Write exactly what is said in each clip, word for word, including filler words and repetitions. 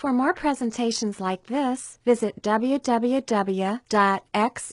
For more presentations like this, visit w w w dot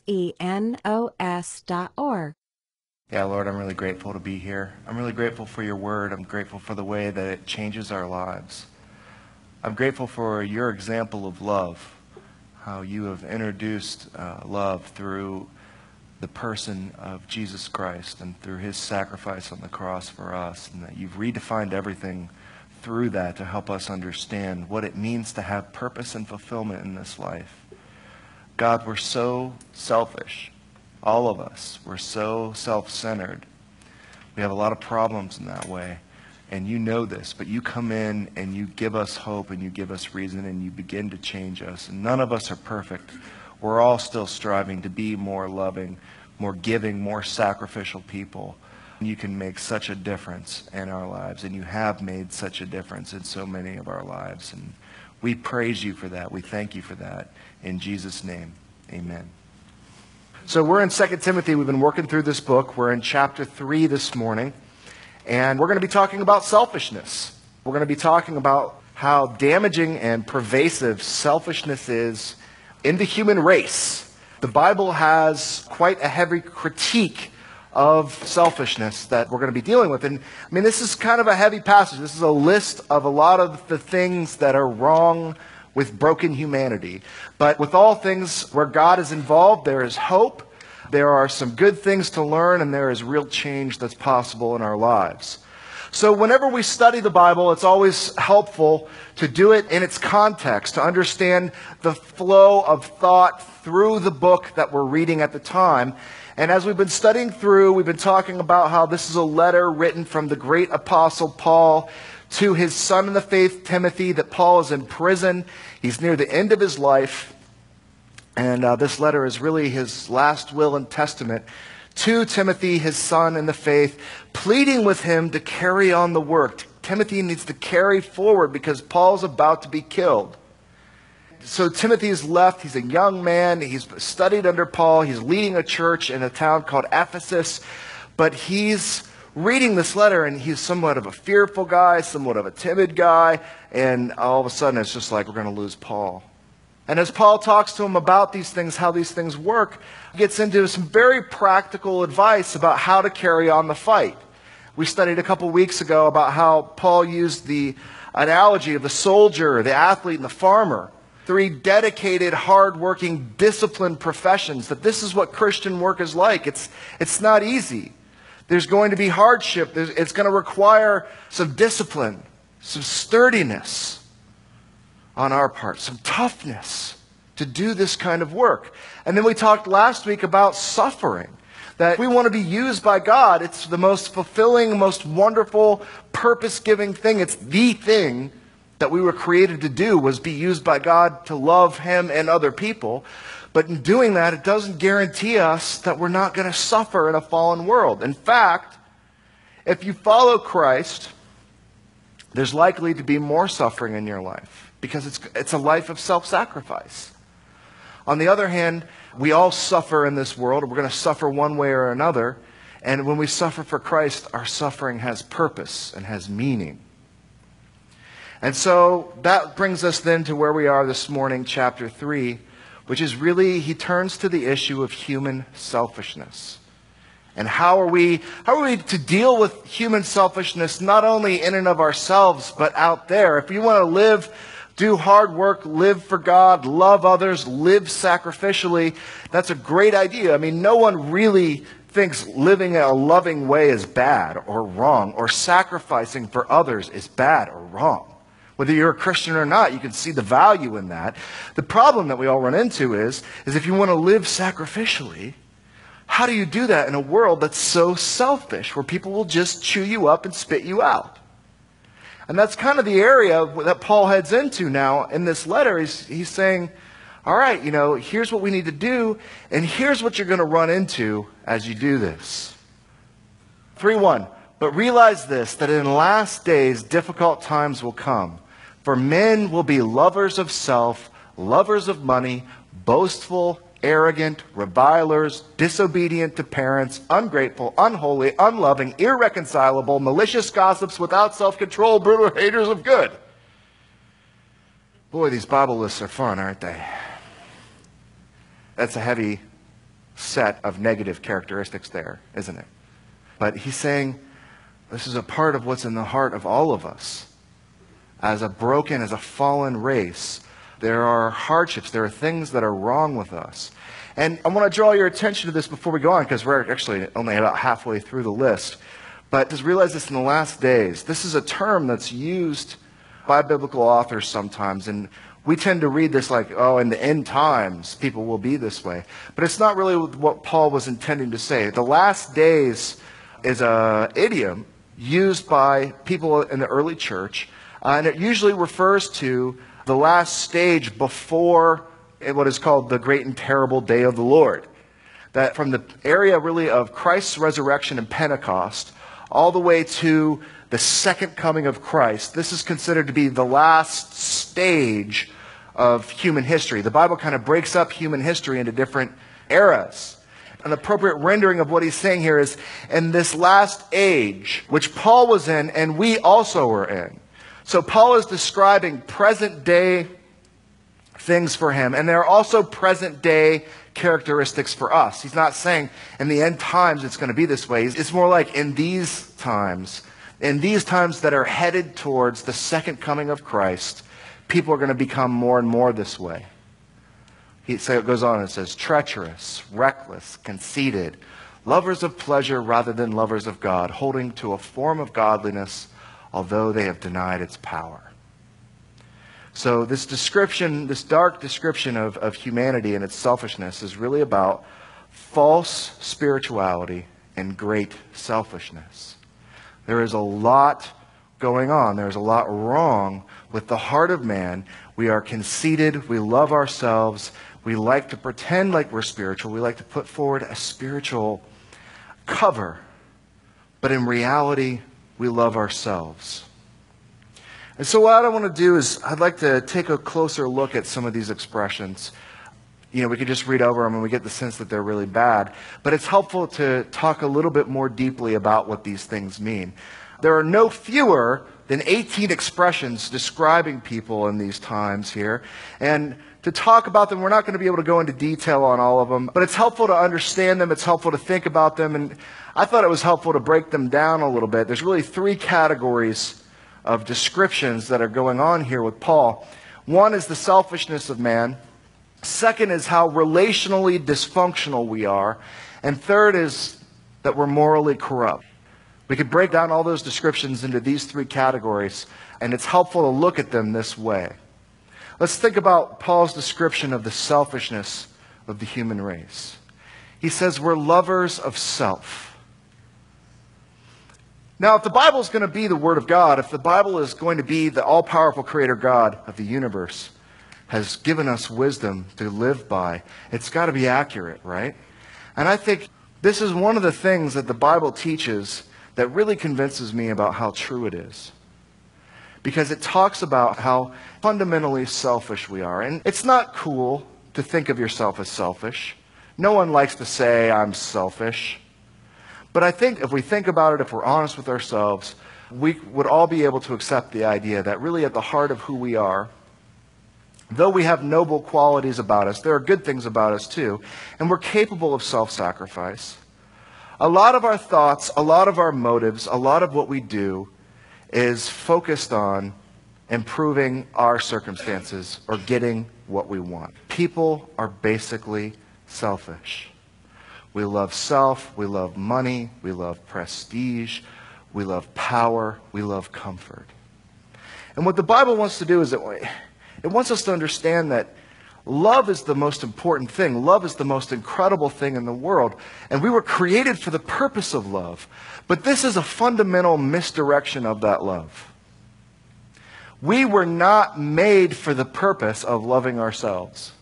xenos dot org. Yeah, Lord, I'm really grateful to be here. I'm really grateful for your word. I'm grateful for the way that it changes our lives. I'm grateful for your example of love, how you have introduced uh, love through the person of Jesus Christ and through his sacrifice on the cross for us, and that you've redefined everything through that to help us understand what it means to have purpose and fulfillment in this life. God, we're so selfish. All of us. We're so self-centered. We have a lot of problems in that way. And you know this, but you come in and you give us hope and you give us reason and you begin to change us. And none of us are perfect. We're all still striving to be more loving, more giving, more sacrificial people. You can make such a difference in our lives, and you have made such a difference in so many of our lives. And we praise you for that. We thank you for that. In Jesus' name, amen. So we're in Second Timothy. We've been working through this book. We're in chapter three this morning, and we're going to be talking about selfishness. We're going to be talking about how damaging and pervasive selfishness is in the human race. The Bible has quite a heavy critique of selfishness that we're going to be dealing with. And I mean, this is kind of a heavy passage. This is a list of a lot of the things that are wrong with broken humanity. But with all things where God is involved, there is hope. There are some good things to learn, and there is real change that's possible in our lives. So whenever we study the Bible, it's always helpful to do it in its context, to understand the flow of thought through the book that we're reading at the time. And as we've been studying through, we've been talking about how this is a letter written from the great apostle Paul to his son in the faith, Timothy, that Paul is in prison. He's near the end of his life. And uh, this letter is really his last will and testament to Timothy, his son in the faith, pleading with him to carry on the work. Timothy needs to carry forward because Paul's about to be killed. So Timothy's left. He's a young man. He's studied under Paul. He's leading a church in a town called Ephesus. But he's reading this letter, and he's somewhat of a fearful guy, somewhat of a timid guy. And all of a sudden, it's just like we're going to lose Paul. And as Paul talks to him about these things, how these things work, he gets into some very practical advice about how to carry on the fight. We studied a couple weeks ago about how Paul used the analogy of the soldier, the athlete, and the farmer. Three dedicated, hard-working, disciplined professions. That this is what Christian work is like. It's, it's not easy. There's going to be hardship. There's, it's going to require some discipline, some sturdiness on our part, some toughness to do this kind of work. And then we talked last week about suffering. That if we want to be used by God, it's the most fulfilling, most wonderful, purpose-giving thing. It's the thing that we were created to do, was be used by God to love him and other people. But in doing that, it doesn't guarantee us that we're not going to suffer in a fallen world. In fact, if you follow Christ, there's likely to be more suffering in your life because it's, it's a life of self-sacrifice. On the other hand, we all suffer in this world. We're going to suffer one way or another. And when we suffer for Christ, our suffering has purpose and has meaning. And so that brings us then to where we are this morning, chapter three, which is really, he turns to the issue of human selfishness. And how are we, how are we to deal with human selfishness, not only in and of ourselves, but out there? If you want to live, do hard work, live for God, love others, live sacrificially, that's a great idea. I mean, no one really thinks living a loving way is bad or wrong, or sacrificing for others is bad or wrong. Whether you're a Christian or not, you can see the value in that. The problem that we all run into is, is if you want to live sacrificially, how do you do that in a world that's so selfish, where people will just chew you up and spit you out? And that's kind of the area that Paul heads into now in this letter. He's, he's saying, all right, you know, here's what we need to do, and here's what you're going to run into as you do this. three one, but realize this, that in the last days difficult times will come. For men will be lovers of self, lovers of money, boastful, arrogant, revilers, disobedient to parents, ungrateful, unholy, unloving, irreconcilable, malicious gossips, without self-control, brutal haters of good. Boy, these Bible lists are fun, aren't they? That's a heavy set of negative characteristics there, isn't it? But he's saying this is a part of what's in the heart of all of us. As a broken, as a fallen race, there are hardships, there are things that are wrong with us. And I want to draw your attention to this before we go on, because we're actually only about halfway through the list. But just realize this in the last days. This is a term that's used by biblical authors sometimes, and we tend to read this like, oh, in the end times, people will be this way. But it's not really what Paul was intending to say. The last days is an idiom used by people in the early church, uh, and it usually refers to the last stage before what is called the great and terrible day of the Lord. That from the area really of Christ's resurrection and Pentecost all the way to the second coming of Christ, this is considered to be the last stage of human history. The Bible kind of breaks up human history into different eras. An appropriate rendering of what he's saying here is, in this last age, which Paul was in and we also were in. So Paul is describing present day things for him, and there are also present day characteristics for us. He's not saying in the end times it's going to be this way. It's more like in these times, in these times that are headed towards the second coming of Christ, people are going to become more and more this way. He so it goes on and says, treacherous, reckless, conceited, lovers of pleasure rather than lovers of God, holding to a form of godliness, although they have denied its power. So this description, this dark description of, of humanity and its selfishness is really about false spirituality and great selfishness. There is a lot going on. There's a lot wrong with the heart of man. We are conceited. We love ourselves. We like to pretend like we're spiritual. We like to put forward a spiritual cover. But in reality, we love ourselves. And so what I want to do is I'd like to take a closer look at some of these expressions. You know, we could just read over them and we get the sense that they're really bad. But it's helpful to talk a little bit more deeply about what these things mean. There are no fewer than eighteen expressions describing people in these times here. And to talk about them, we're not going to be able to go into detail on all of them. But it's helpful to understand them. It's helpful to think about them. And I thought it was helpful to break them down a little bit. There's really three categories of descriptions that are going on here with Paul. One is the selfishness of man. Second is how relationally dysfunctional we are. And third is that we're morally corrupt. We could break down all those descriptions into these three categories, and it's helpful to look at them this way. Let's think about Paul's description of the selfishness of the human race. He says we're lovers of self. Now, if the Bible is going to be the Word of God, if the Bible is going to be the all-powerful Creator God of the universe, has given us wisdom to live by, it's got to be accurate, right? And I think this is one of the things that the Bible teaches that really convinces me about how true it is. Because it talks about how fundamentally selfish we are. And it's not cool to think of yourself as selfish. No one likes to say, I'm selfish. But I think if we think about it, if we're honest with ourselves, we would all be able to accept the idea that really at the heart of who we are, though we have noble qualities about us, there are good things about us too, and we're capable of self-sacrifice. A lot of our thoughts, a lot of our motives, a lot of what we do is focused on improving our circumstances or getting what we want. People are basically selfish. We love self, we love money, we love prestige, we love power, we love comfort. And what the Bible wants to do is it, it wants us to understand that love is the most important thing. Love is the most incredible thing in the world. And we were created for the purpose of love. But this is a fundamental misdirection of that love. We were not made for the purpose of loving ourselves.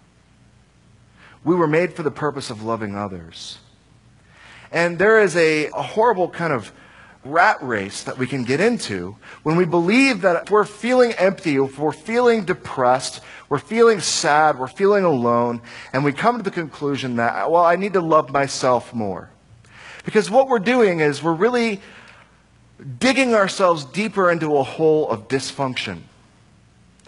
We were made for the purpose of loving others. And there is a, a horrible kind of rat race that we can get into when we believe that if we're feeling empty, if we're feeling depressed, we're feeling sad, we're feeling alone, and we come to the conclusion that, well, I need to love myself more. Because what we're doing is we're really digging ourselves deeper into a hole of dysfunction.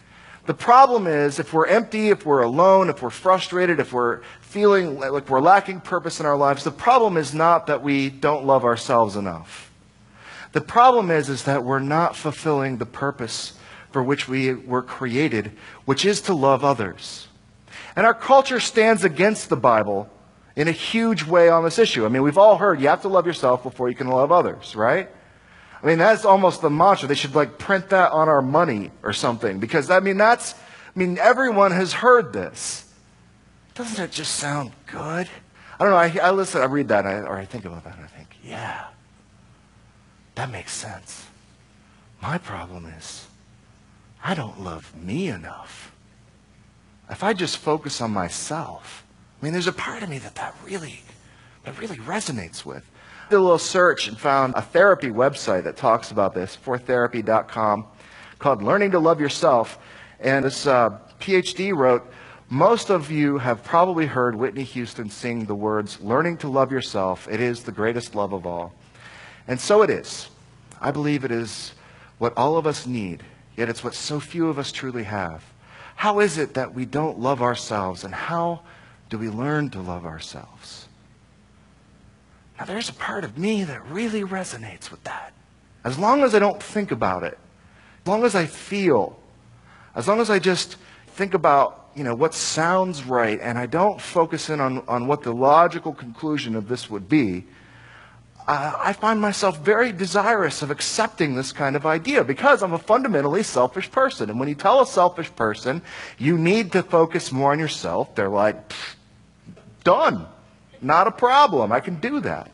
The problem is, if we're empty, if we're alone, if we're frustrated, if we're feeling like we're lacking purpose in our lives, the problem is not that we don't love ourselves enough. The problem is, is that we're not fulfilling the purpose for which we were created, which is to love others. And our culture stands against the Bible in a huge way on this issue. I mean, we've all heard you have to love yourself before you can love others, right? I mean, that's almost the mantra. They should like print that on our money or something, because I mean, that's, I mean, everyone has heard this. Doesn't it just sound good? I don't know. I, I listen, I read that, and I, or I think about that, and I think, yeah, that makes sense. My problem is, I don't love me enough. If I just focus on myself, I mean, there's a part of me that that really, that really resonates with. I did a little search and found a therapy website that talks about this, for therapy dot com, called Learning to Love Yourself. And this uh, PhD wrote, most of you have probably heard Whitney Houston sing the words, "Learning to love yourself, it is the greatest love of all." And so it is. I believe it is what all of us need, yet it's what so few of us truly have. How is it that we don't love ourselves, and how do we learn to love ourselves? Now, there's a part of me that really resonates with that. As long as I don't think about it, as long as I feel, as long as I just think about, you know, what sounds right, and I don't focus in on, on what the logical conclusion of this would be, uh, I find myself very desirous of accepting this kind of idea, because I'm a fundamentally selfish person. And when you tell a selfish person, you need to focus more on yourself, they're like, done. Not a problem. I can do that.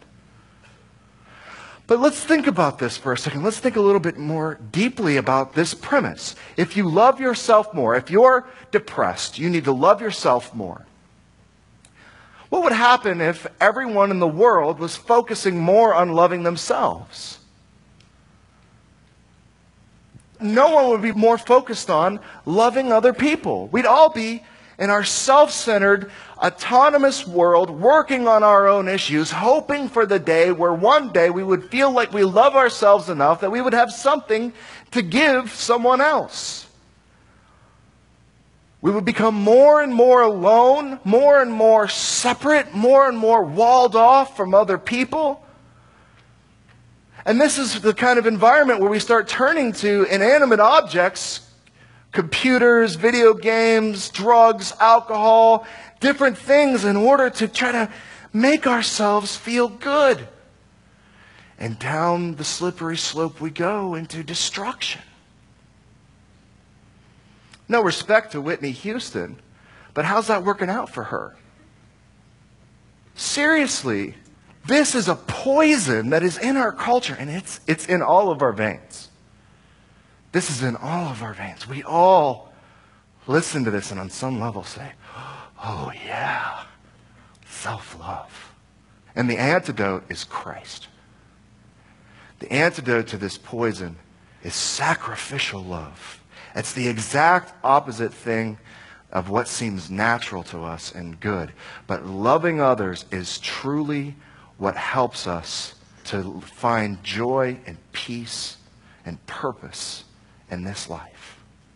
But let's think about this for a second. Let's think a little bit more deeply about this premise. If you love yourself more, if you're depressed, you need to love yourself more. What would happen if everyone in the world was focusing more on loving themselves? No one would be more focused on loving other people. We'd all be in our self-centered, autonomous world, working on our own issues, hoping for the day where one day we would feel like we love ourselves enough that we would have something to give someone else. We would become more and more alone, more and more separate, more and more walled off from other people. And this is the kind of environment where we start turning to inanimate objects, computers, video games, drugs, alcohol, different things in order to try to make ourselves feel good. And down the slippery slope we go into destruction. No respect to Whitney Houston, but how's that working out for her? Seriously, this is a poison that is in our culture, and it's, it's in all of our veins. This is in all of our veins. We all listen to this and on some level say, oh yeah, self-love. And the antidote is Christ. The antidote to this poison is sacrificial love. It's the exact opposite thing of what seems natural to us and good. But loving others is truly what helps us to find joy and peace and purpose in this life.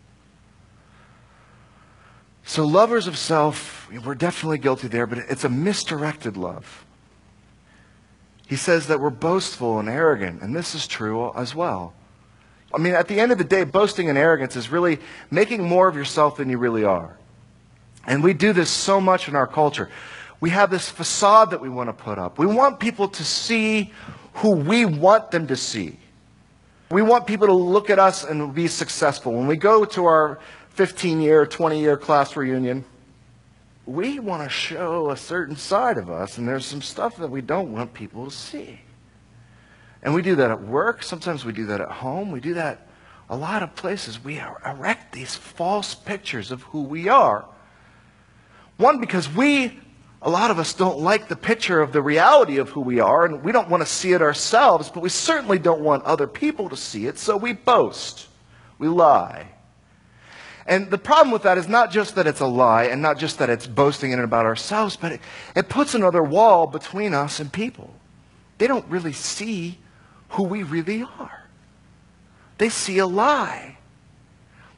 So lovers of self, we're definitely guilty there, but it's a misdirected love. He says that we're boastful and arrogant, and this is true as well. I mean, at the end of the day, boasting and arrogance is really making more of yourself than you really are. And we do this so much in our culture. We have this facade that we want to put up. We want people to see who we want them to see. We want people to look at us and be successful. When we go to our fifteen-year, twenty-year class reunion, we want to show a certain side of us, and there's some stuff that we don't want people to see. And we do that at work. Sometimes we do that at home. We do that a lot of places. We erect these false pictures of who we are. One, because we, a lot of us don't like the picture of the reality of who we are, and we don't want to see it ourselves, but we certainly don't want other people to see it, so we boast. We lie. And the problem with that is not just that it's a lie, and not just that it's boasting in and about ourselves, but it, it puts another wall between us and people. They don't really see who we really are. They see a lie.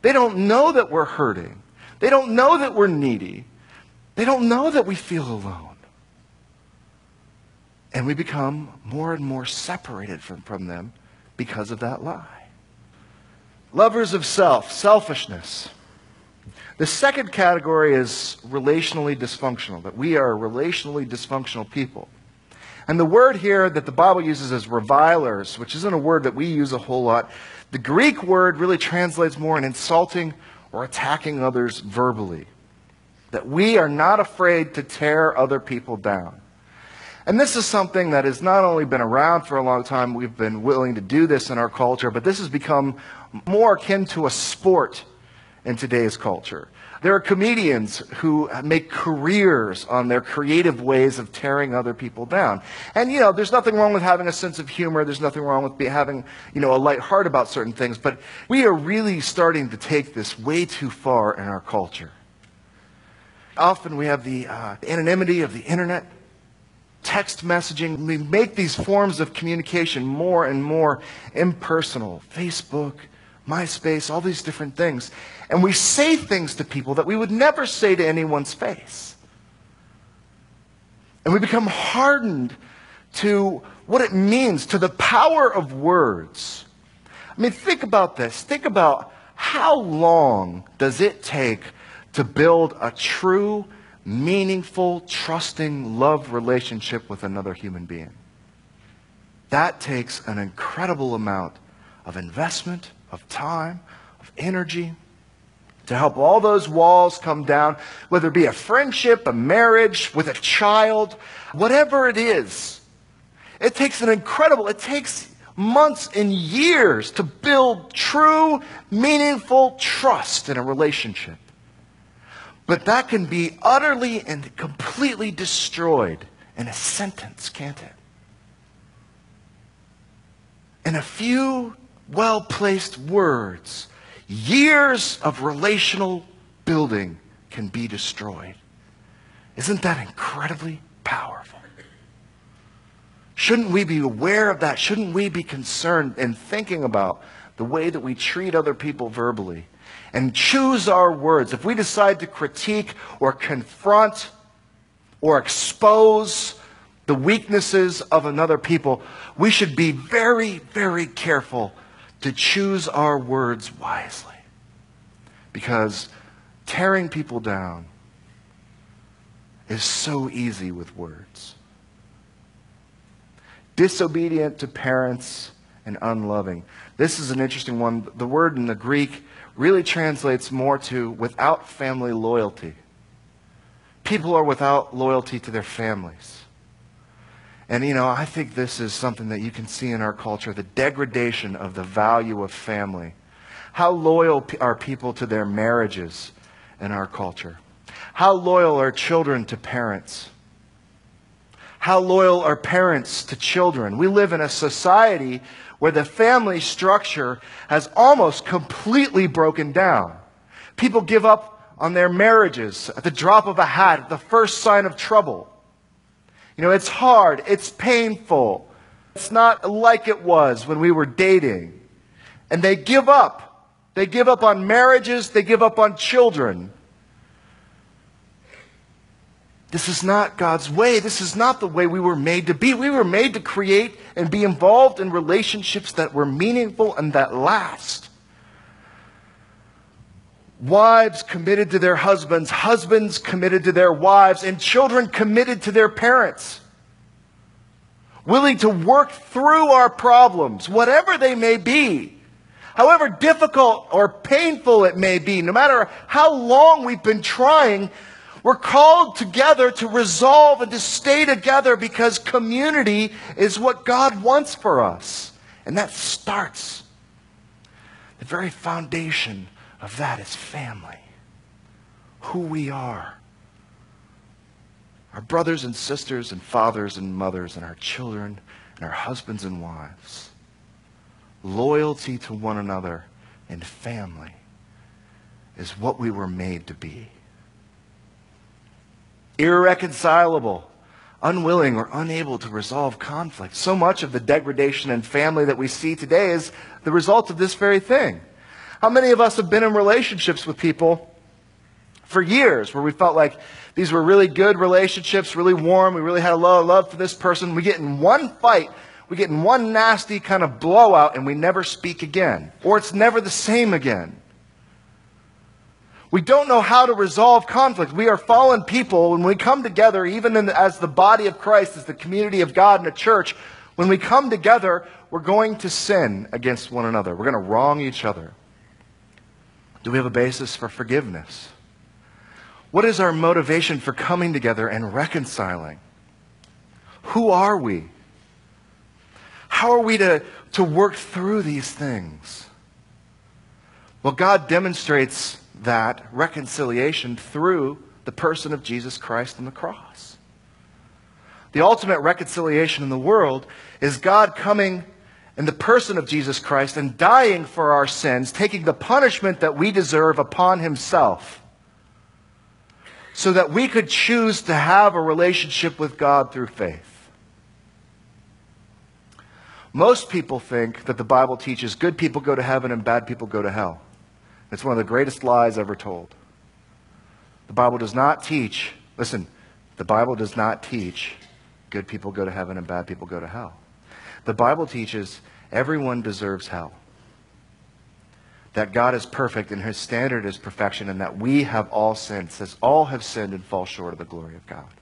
They don't know that we're hurting. They don't know that we're needy. They don't know that we feel alone. And we become more and more separated from, from them because of that lie. Lovers of self, selfishness. The second category is relationally dysfunctional, that we are relationally dysfunctional people. And the word here that the Bible uses is revilers, which isn't a word that we use a whole lot. The Greek word really translates more in insulting or attacking others verbally. That we are not afraid to tear other people down. And this is something that has not only been around for a long time, we've been willing to do this in our culture, but this has become more akin to a sport in today's culture. There are comedians who make careers on their creative ways of tearing other people down. And, you know, there's nothing wrong with having a sense of humor. There's nothing wrong with be having, you know, a light heart about certain things. But we are really starting to take this way too far in our culture. Often we have the uh, anonymity of the internet, text messaging. We make these forms of communication more and more impersonal. Facebook, MySpace, all these different things. And we say things to people that we would never say to anyone's face. And we become hardened to what it means, to the power of words. I mean, think about this. Think about how long does it take to build a true, meaningful, trusting love relationship with another human being. That takes an incredible amount of investment, of time, of energy, to help all those walls come down, whether it be a friendship, a marriage, with a child, whatever it is. It takes an incredible, it takes months and years to build true, meaningful trust in a relationship. But that can be utterly and completely destroyed in a sentence, can't it? In a few well-placed words, years of relational building can be destroyed. Isn't that incredibly powerful? Shouldn't we be aware of that? Shouldn't we be concerned and thinking about the way that we treat other people verbally and choose our words? If we decide to critique or confront or expose the weaknesses of another people, we should be very, very careful to choose our words wisely. Because tearing people down is so easy with words. Disobedient to parents and unloving. This is an interesting one. The word in the Greek really translates more to without family loyalty. People are without loyalty to their families. And, you know, I think this is something that you can see in our culture, the degradation of the value of family. How loyal are people to their marriages in our culture? How loyal are children to parents? How loyal are parents to children? We live in a society where the family structure has almost completely broken down. People give up on their marriages at the drop of a hat, at the first sign of trouble. You know, it's hard, it's painful. It's not like it was when we were dating. And they give up. They give up on marriages, they give up on children. This is not God's way. This is not the way we were made to be. We were made to create and be involved in relationships that were meaningful and that last. Wives committed to their husbands, husbands committed to their wives, and children committed to their parents. Willing to work through our problems, whatever they may be. However difficult or painful it may be, no matter how long we've been trying, we're called together to resolve and to stay together because community is what God wants for us. And that starts, the very foundation of that is family. Who we are. Our brothers and sisters and fathers and mothers and our children and our husbands and wives. Loyalty to one another and family is what we were made to be. Irreconcilable, unwilling or unable to resolve conflict. So much of the degradation in family that we see today is the result of this very thing. How many of us have been in relationships with people for years where we felt like these were really good relationships, really warm, we really had a lot of love for this person. We get in one fight, we get in one nasty kind of blowout, and we never speak again. Or it's never the same again. We don't know how to resolve conflict. We are fallen people. When we come together, even in the, as the body of Christ, as the community of God in a church, when we come together, we're going to sin against one another. We're going to wrong each other. Do we have a basis for forgiveness? What is our motivation for coming together and reconciling? Who are we? How are we to, to work through these things? Well, God demonstrates that reconciliation through the person of Jesus Christ on the cross. The ultimate reconciliation in the world is God coming in the person of Jesus Christ and dying for our sins, taking the punishment that we deserve upon himself, so that we could choose to have a relationship with God through faith. Most people think that the Bible teaches good people go to heaven and bad people go to hell. It's one of the greatest lies ever told. The Bible does not teach, listen, the Bible does not teach good people go to heaven and bad people go to hell. The Bible teaches everyone deserves hell. That God is perfect and his standard is perfection, and that we have all sinned. It says all have sinned and fall short of the glory of God.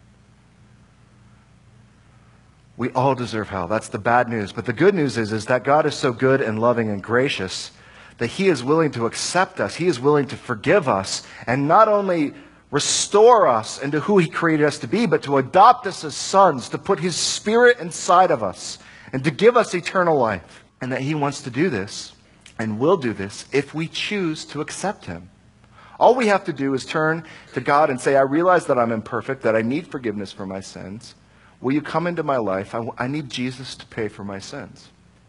We all deserve hell. That's the bad news. But the good news is, is that God is so good and loving and gracious that he is willing to accept us. He is willing to forgive us and not only restore us into who he created us to be, but to adopt us as sons, to put his spirit inside of us and to give us eternal life. And that he wants to do this and will do this if we choose to accept him. All we have to do is turn to God and say, I realize that I'm imperfect, that I need forgiveness for my sins. Will you come into my life? I, I need Jesus to pay for my sins.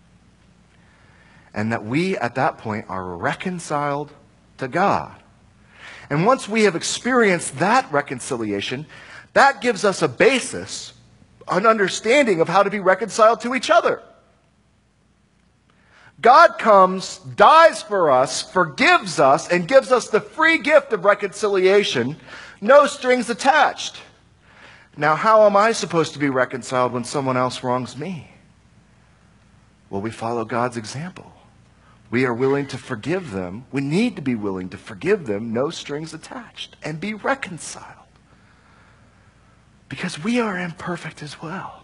And that we, at that point, are reconciled to God. And once we have experienced that reconciliation, that gives us a basis, an understanding of how to be reconciled to each other. God comes, dies for us, forgives us, and gives us the free gift of reconciliation, no strings attached. Now, how am I supposed to be reconciled when someone else wrongs me? Well, we follow God's example. We are willing to forgive them. We need to be willing to forgive them, no strings attached, and be reconciled. Because we are imperfect as well.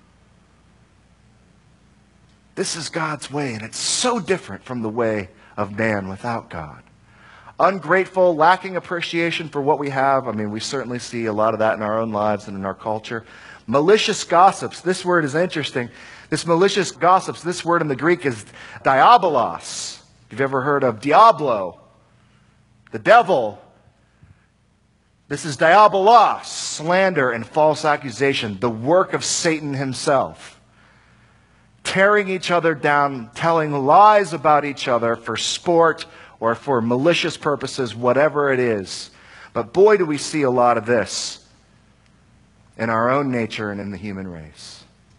This is God's way, and it's so different from the way of man without God. Ungrateful, lacking appreciation for what we have. I mean, we certainly see a lot of that in our own lives and in our culture. Malicious gossips. This word is interesting. This malicious gossips, this word in the Greek is diabolos. If you've ever heard of diablo, the devil, this is diabolos, slander and false accusation, the work of Satan himself. Tearing each other down, telling lies about each other for sport or for malicious purposes, whatever it is. But boy, do we see a lot of this in our own nature and in the human race.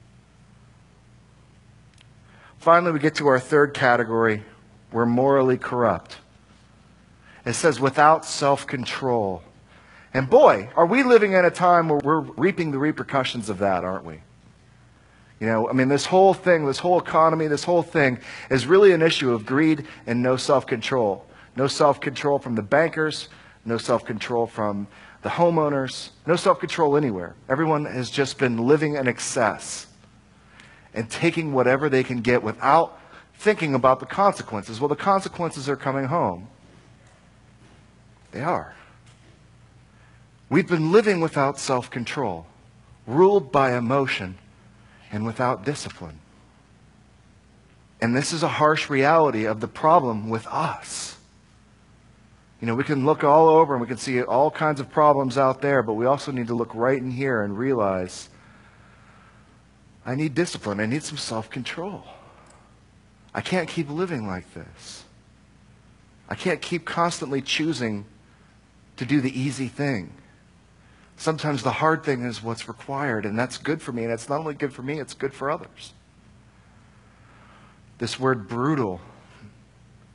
Finally, we get to our third category. We're morally corrupt. It says without self-control. And boy, are we living in a time where we're reaping the repercussions of that, aren't we? You know, I mean, this whole thing, this whole economy, this whole thing is really an issue of greed and no self-control. No self-control from the bankers, no self-control from the homeowners, no self-control anywhere. Everyone has just been living in excess and taking whatever they can get without thinking about the consequences. Well, the consequences are coming home. They are. We've been living without self-control, ruled by emotion, and without discipline. And this is a harsh reality of the problem with us. You know, we can look all over and we can see all kinds of problems out there, but we also need to look right in here and realize, I need discipline. I need some self-control. I can't keep living like this. I can't keep constantly choosing to do the easy thing. Sometimes the hard thing is what's required, and that's good for me, and it's not only good for me, it's good for others. This word brutal,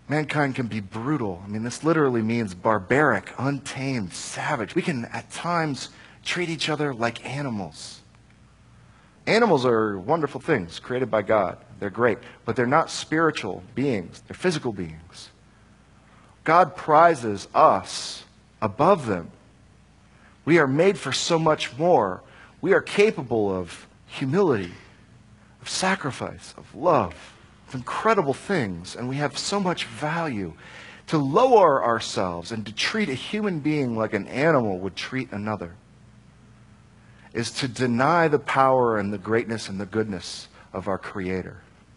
Mankind can be brutal. I mean, this literally means barbaric, untamed, savage. We can, at times, treat each other like animals. Animals are wonderful things created by God. They're great, but they're not spiritual beings. They're physical beings. God prizes us above them. We are made for so much more. We are capable of humility, of sacrifice, of love, of incredible things, and we have so much value. To lower ourselves and to treat a human being like an animal would treat another is to deny the power and the greatness and the goodness of our Creator.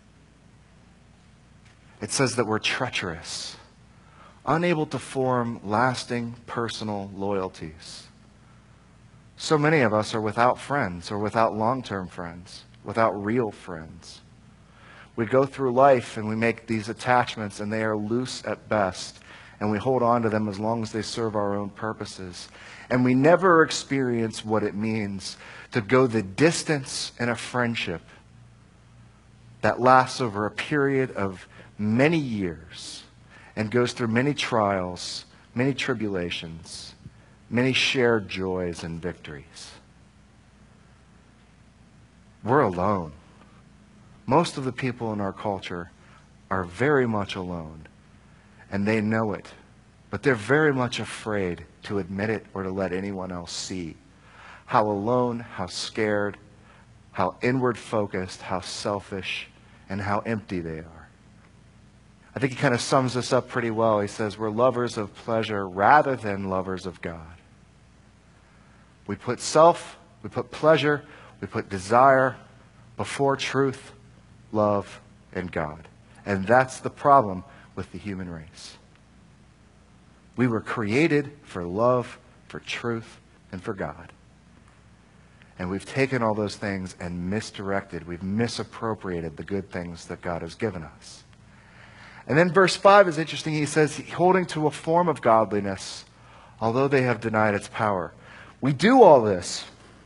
It says that we're treacherous, unable to form lasting personal loyalties. So many of us are without friends or without long-term friends, without real friends. We go through life and we make these attachments and they are loose at best, and we hold on to them as long as they serve our own purposes. And we never experience what it means to go the distance in a friendship that lasts over a period of many years and goes through many trials, many tribulations, many shared joys and victories. We're alone. Most of the people in our culture are very much alone, and they know it, but they're very much afraid to admit it or to let anyone else see how alone, how scared, how inward focused, how selfish, and how empty they are. I think he kind of sums this up pretty well. He says, we're lovers of pleasure rather than lovers of God. We put self, we put pleasure, we put desire before truth, love, and God. And that's the problem with the human race. We were created for love, for truth, and for God. And we've taken all those things and misdirected. We've misappropriated the good things that God has given us. And then verse five is interesting. He says, holding to a form of godliness, although they have denied its power. We do all this.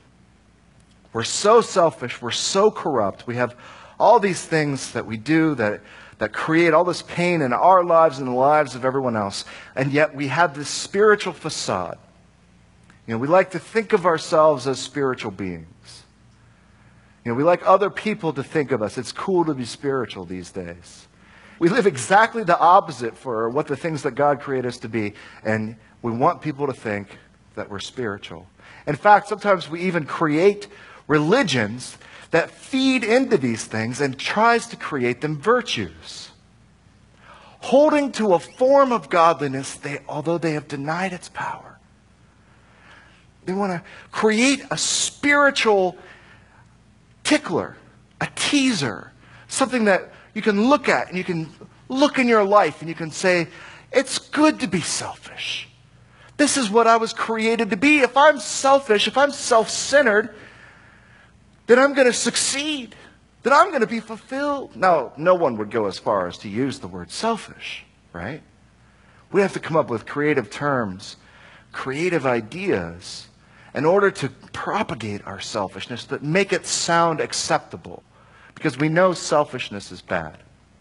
We're so selfish. We're so corrupt. We have all these things that we do that, that create all this pain in our lives and the lives of everyone else. And yet we have this spiritual facade. You know, we like to think of ourselves as spiritual beings. You know, we like other people to think of us. It's cool to be spiritual these days. We live exactly the opposite for what the things that God created us to be. And we want people to think that we're spiritual. In fact, sometimes we even create religions that feed into these things and tries to create them virtues. Holding to a form of godliness, they, although they have denied its power. They want to create a spiritual tickler, a teaser, something that you can look at and you can look in your life and you can say, it's good to be selfish. This is what I was created to be. If I'm selfish, if I'm self-centered, then I'm going to succeed. Then I'm going to be fulfilled. Now, no one would go as far as to use the word selfish, right? We have to come up with creative terms, creative ideas, in order to propagate our selfishness, that make it sound acceptable. Because we know selfishness is bad.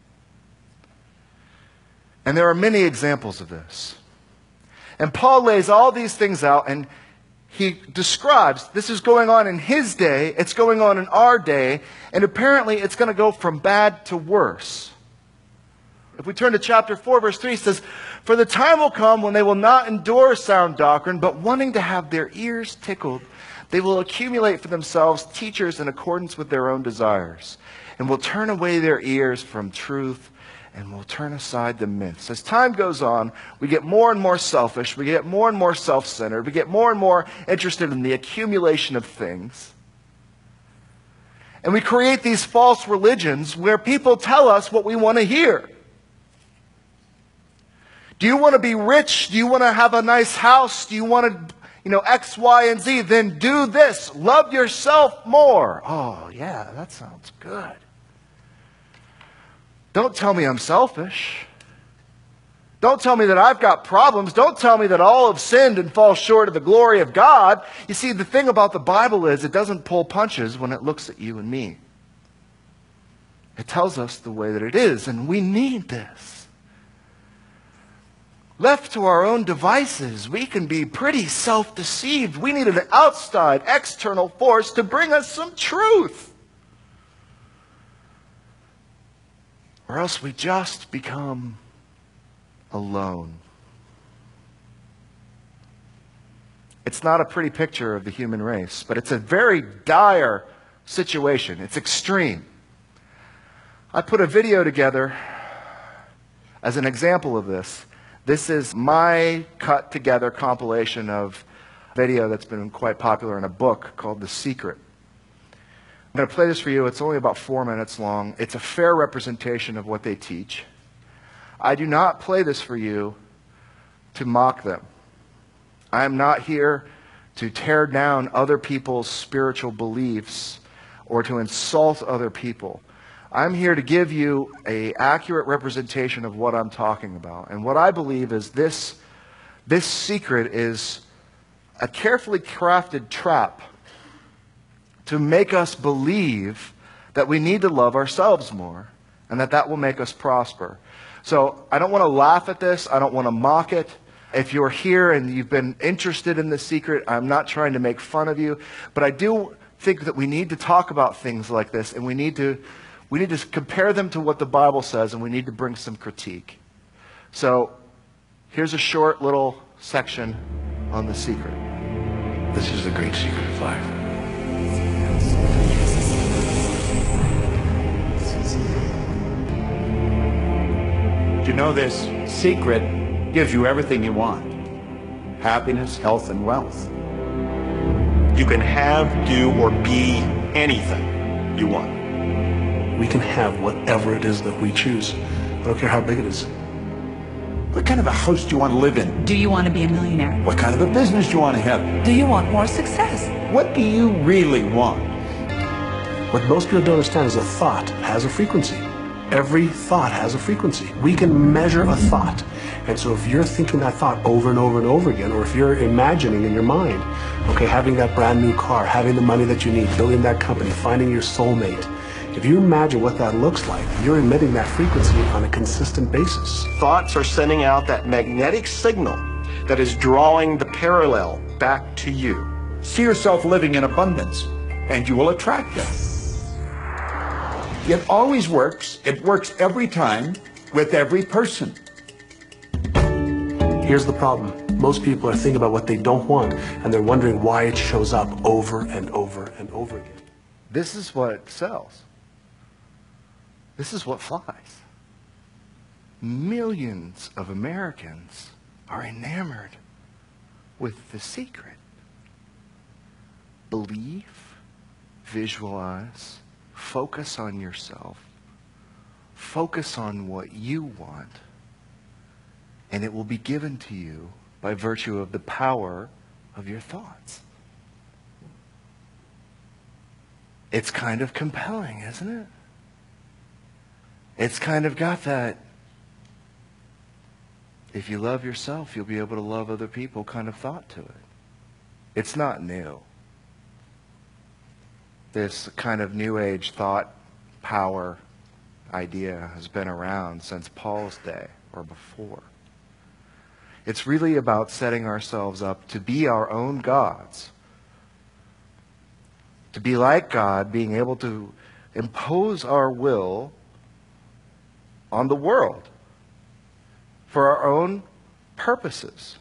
And there are many examples of this. And Paul lays all these things out, and he describes this is going on in his day, it's going on in our day, and apparently it's going to go from bad to worse. If we turn to chapter four, verse three, it says, for the time will come when they will not endure sound doctrine, but wanting to have their ears tickled, they will accumulate for themselves teachers in accordance with their own desires, and will turn away their ears from truth, and will turn aside the myths. As time goes on, we get more and more selfish, we get more and more self-centered, we get more and more interested in the accumulation of things. And we create these false religions where people tell us what we want to hear. Do you want to be rich? Do you want to have a nice house? Do you want to, you know, X, Y, and Z? Then do this. Love yourself more. Oh, yeah, that sounds good. Don't tell me I'm selfish. Don't tell me that I've got problems. Don't tell me that all have sinned and fall short of the glory of God. You see, the thing about the Bible is it doesn't pull punches when it looks at you and me. It tells us the way that it is, and we need this. Left to our own devices, we can be pretty self-deceived. We need an outside, external force to bring us some truth. Or else we just become alone. It's not a pretty picture of the human race, but it's a very dire situation. It's extreme. I put a video together as an example of this. This is my cut together compilation of video that's been quite popular in a book called The Secret. I'm going to play this for you. It's only about four minutes long. It's a fair representation of what they teach. I do not play this for you to mock them. I am not here to tear down other people's spiritual beliefs or to insult other people. I'm here to give you an accurate representation of what I'm talking about. And what I believe is this, this secret is a carefully crafted trap to make us believe that we need to love ourselves more and that that will make us prosper. So I don't want to laugh at this. I don't want to mock it. If you're here and you've been interested in the secret, I'm not trying to make fun of you. But I do think that we need to talk about things like this, and we need to We need to compare them to what the Bible says, and we need to bring some critique. So here's a short little section on the secret. This is the great secret of life. You know, this secret gives you everything you want. Happiness, health, and wealth. You can have, do, or be anything you want. We can have whatever it is that we choose. I don't care how big it is. What kind of a house do you want to live in? Do you want to be a millionaire? What kind of a business do you want to have? Do you want more success? What do you really want? What most people don't understand is a thought has a frequency. Every thought has a frequency. We can measure a thought. And so if you're thinking that thought over and over and over again, or if you're imagining in your mind, okay, having that brand new car, having the money that you need, building that company, finding your soulmate, if you imagine what that looks like, you're emitting that frequency on a consistent basis. Thoughts are sending out that magnetic signal that is drawing the parallel back to you. See yourself living in abundance, and you will attract them. It always works. It works every time with every person. Here's the problem. Most people are thinking about what they don't want, and they're wondering why it shows up over and over and over again. This is what sells. This is what flies. Millions of Americans are enamored with The Secret. Believe, visualize, focus on yourself, focus on what you want, and it will be given to you by virtue of the power of your thoughts. It's kind of compelling, isn't it? It's kind of got that, if you love yourself, you'll be able to love other people kind of thought to it. It's not new. This kind of new age thought power idea has been around since Paul's day or before. It's really about setting ourselves up to be our own gods. To be like God, being able to impose our will on the world for our own purposes.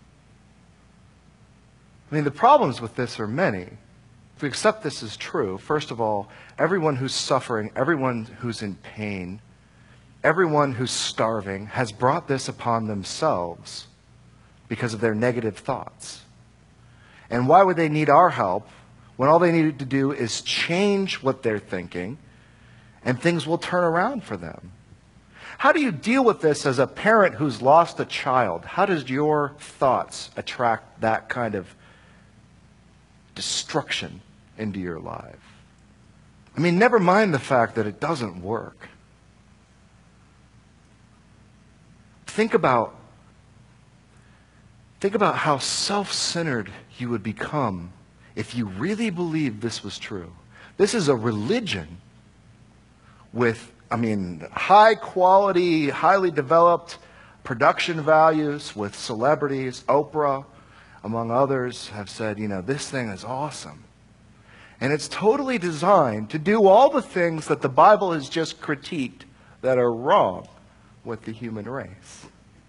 I mean, the problems with this are many. If we accept this as true, first of all, everyone who's suffering, everyone who's in pain, everyone who's starving has brought this upon themselves because of their negative thoughts. And why would they need our help when all they needed to do is change what they're thinking and things will turn around for them? How do you deal with this as a parent who's lost a child? How does your thoughts attract that kind of destruction into your life? I mean, never mind the fact that it doesn't work. Think about, think about how self-centered you would become if you really believed this was true. This is a religion with, I mean, high quality, highly developed production values with celebrities. Oprah, among others, have said, you know, this thing is awesome. And it's totally designed to do all the things that the Bible has just critiqued that are wrong with the human race.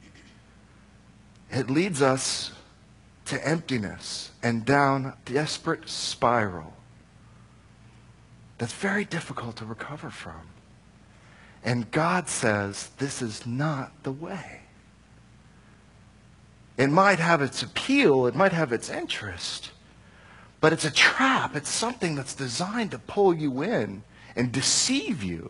It leads us to emptiness and down a desperate spiral that's very difficult to recover from. And God says this is not the way. It might have its appeal, it might have its interest, but it's a trap. It's something that's designed to pull you in and deceive you.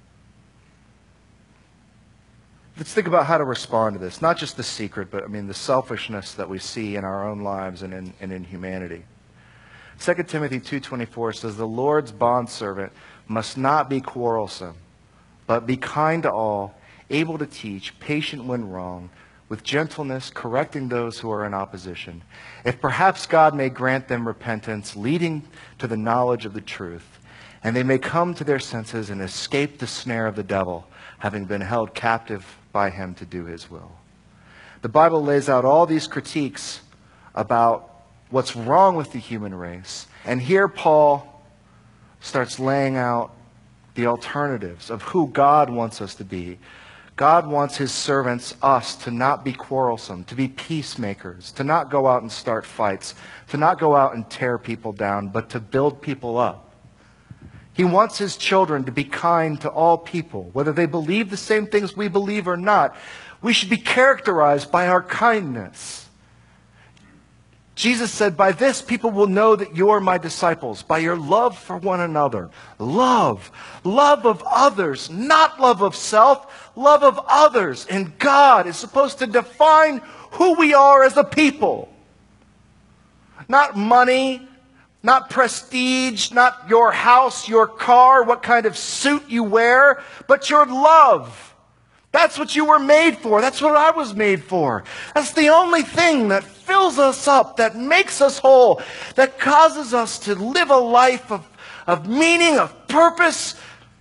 Let's think about how to respond to this. Not just the secret, but I mean the selfishness that we see in our own lives and in, and in humanity. Second Timothy two twenty-four says, the Lord's bondservant must not be quarrelsome, but be kind to all, able to teach, patient when wrong, with gentleness correcting those who are in opposition. If perhaps God may grant them repentance, leading to the knowledge of the truth, and they may come to their senses and escape the snare of the devil, having been held captive by him to do his will. The Bible lays out all these critiques about what's wrong with the human race. And here Paul starts laying out the alternatives of who God wants us to be. God wants his servants, us, to not be quarrelsome, to be peacemakers, to not go out and start fights, to not go out and tear people down, but to build people up. He wants his children to be kind to all people, whether they believe the same things we believe or not. We should be characterized by our kindness. Jesus said, by this people will know that you are my disciples, by your love for one another. Love. Love of others, not love of self, love of others. And God is supposed to define who we are as a people. Not money, not prestige, not your house, your car, what kind of suit you wear, but your love. That's what you were made for. That's what I was made for. That's the only thing that fills us up, that makes us whole, that causes us to live a life of, of meaning, of purpose.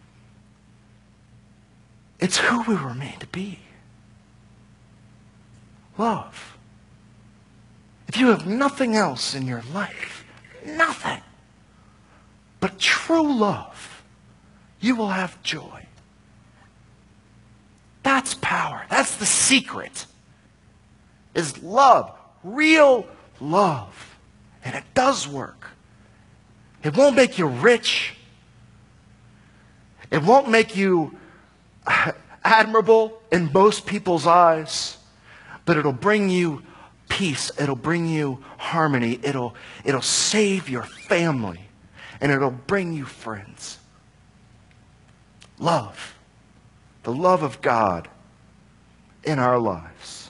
It's who we were made to be. Love. If you have nothing else in your life, nothing but true love, you will have joy. That's power. That's the secret. Is love. Real love. And it does work. It won't make you rich. It won't make you admirable in most people's eyes. But it'll bring you peace. It'll bring you harmony. It'll, it'll save your family. And it'll bring you friends. Love. The love of God in our lives.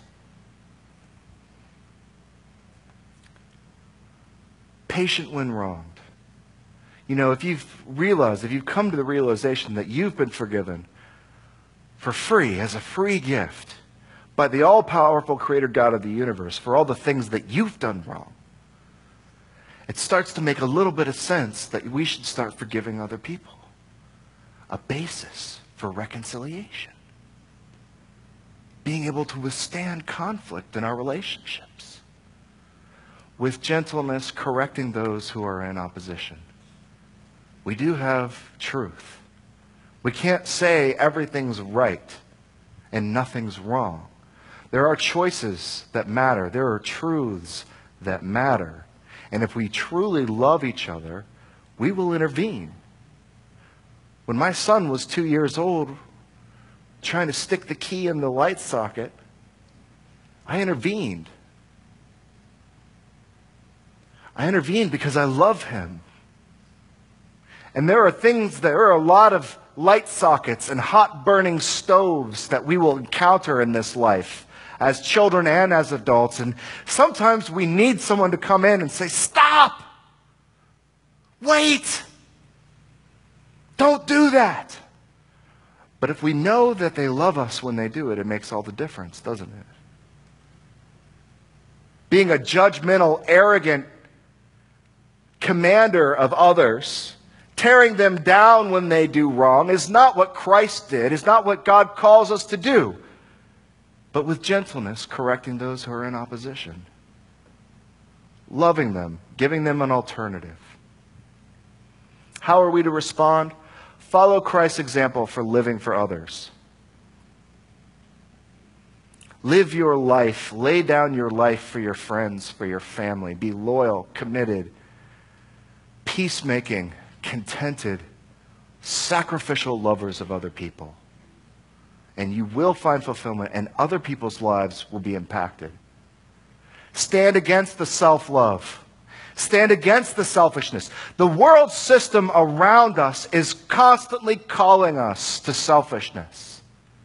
Patient when wronged. You know, if you've realized, if you've come to the realization that you've been forgiven for free, as a free gift, by the all-powerful Creator God of the universe for all the things that you've done wrong, it starts to make a little bit of sense that we should start forgiving other people. A basis for reconciliation. Being able to withstand conflict in our relationships. With gentleness, correcting those who are in opposition. We do have truth. We can't say everything's right and nothing's wrong. There are choices that matter. There are truths that matter. And if we truly love each other, we will intervene. When my son was two years old, trying to stick the key in the light socket, I intervened. I intervened because I love him. And there are things, there are a lot of light sockets and hot burning stoves that we will encounter in this life as children and as adults. And sometimes we need someone to come in and say, stop! Wait! Don't do that. But if we know that they love us when they do it, it makes all the difference, doesn't it? Being a judgmental, arrogant commander of others, tearing them down when they do wrong, is not what Christ did, is not what God calls us to do. but with gentleness, correcting those who are in opposition, loving them, giving them an alternative. How are we to respond? Follow Christ's example for living for others. Live your life. Lay down your life for your friends, for your family. Be loyal, committed, peacemaking, contented, sacrificial lovers of other people. And you will find fulfillment, and other people's lives will be impacted. Stand against the self-love. Stand against the selfishness. The world system around us is constantly calling us to selfishness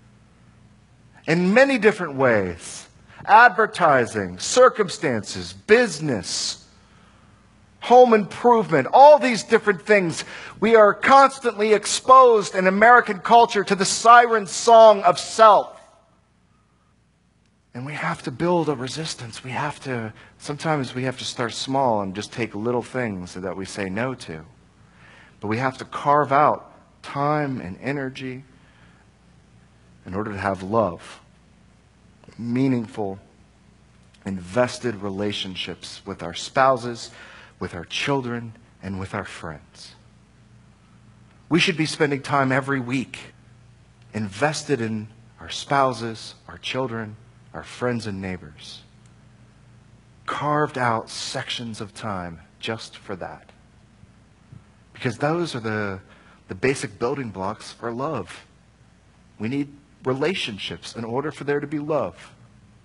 in many different ways. Advertising, circumstances, business, home improvement, all these different things. We are constantly exposed in American culture to the siren song of self. And we have to build a resistance. We have to, sometimes we have to start small and just take little things that we say no to. But we have to carve out time and energy in order to have love, meaningful, invested relationships with our spouses, with our children, and with our friends. We should be spending time every week invested in our spouses, our children, our friends and neighbors. Carved out sections of time just for that. Because those are the, the basic building blocks for love. We need relationships in order for there to be love.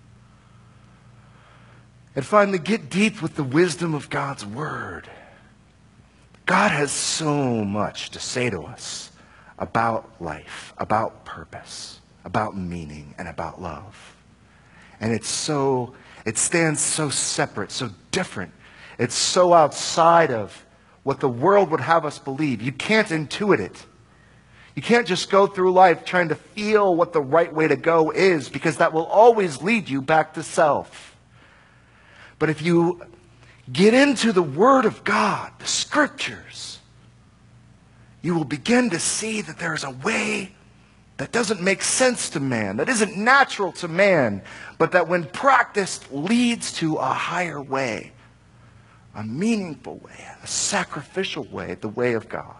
And finally, get deep with the wisdom of God's Word. God has so much to say to us about life, about purpose, about meaning, and about love. And it's so, it stands so separate, so different. It's so outside of what the world would have us believe. You can't intuit it. You can't just go through life trying to feel what the right way to go is, because that will always lead you back to self. But if you get into the Word of God, the Scriptures, you will begin to see that there is a way that doesn't make sense to man, that isn't natural to man, but that when practiced leads to a higher way, a meaningful way, a sacrificial way, the way of God.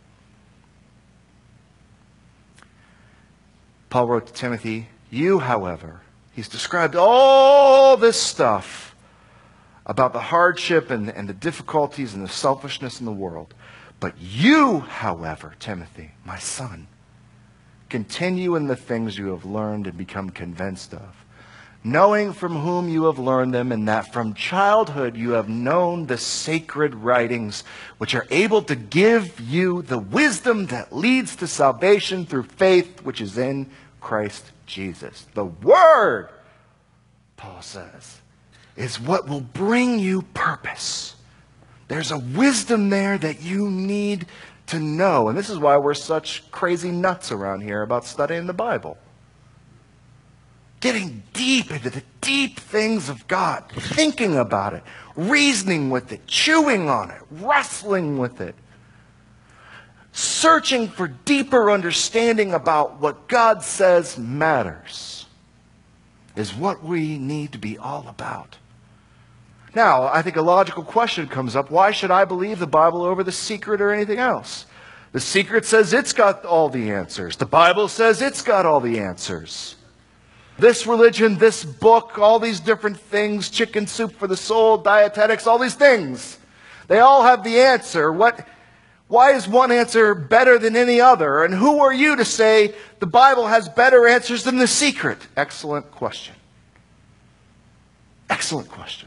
Paul wrote to Timothy, you, however, he's described all this stuff about the hardship and, and the difficulties and the selfishness in the world. But you, however, Timothy, my son, continue in the things you have learned and become convinced of, knowing from whom you have learned them, and that from childhood you have known the sacred writings, which are able to give you the wisdom that leads to salvation through faith, which is in Christ Jesus. The Word, Paul says, is what will bring you purpose. There's a wisdom there that you need to know. And this is why we're such crazy nuts around here about studying the Bible. Getting deep into the deep things of God, thinking about it, reasoning with it, chewing on it, wrestling with it, searching for deeper understanding about what God says matters is what we need to be all about. Now, I think a logical question comes up. Why should I believe the Bible over The Secret or anything else? The Secret says it's got all the answers. The Bible says it's got all the answers. This religion, this book, all these different things, chicken soup for the soul, dietetics, all these things, they all have the answer. What, why is one answer better than any other? And who are you to say the Bible has better answers than The Secret? Excellent question. Excellent question.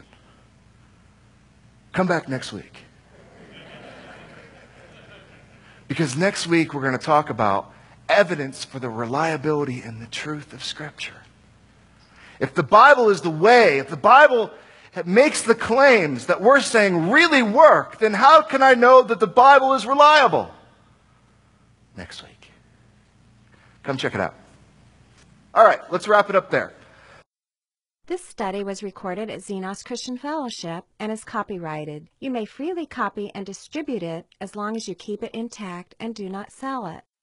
Come back next week. Because next week we're going to talk about evidence for the reliability and the truth of Scripture. If the Bible is the way, if the Bible makes the claims that we're saying really work, then how can I know that the Bible is reliable? Next week. Come check it out. All right, let's wrap it up there. This study was recorded at Xenos Christian Fellowship and is copyrighted. You may freely copy and distribute it as long as you keep it intact and do not sell it.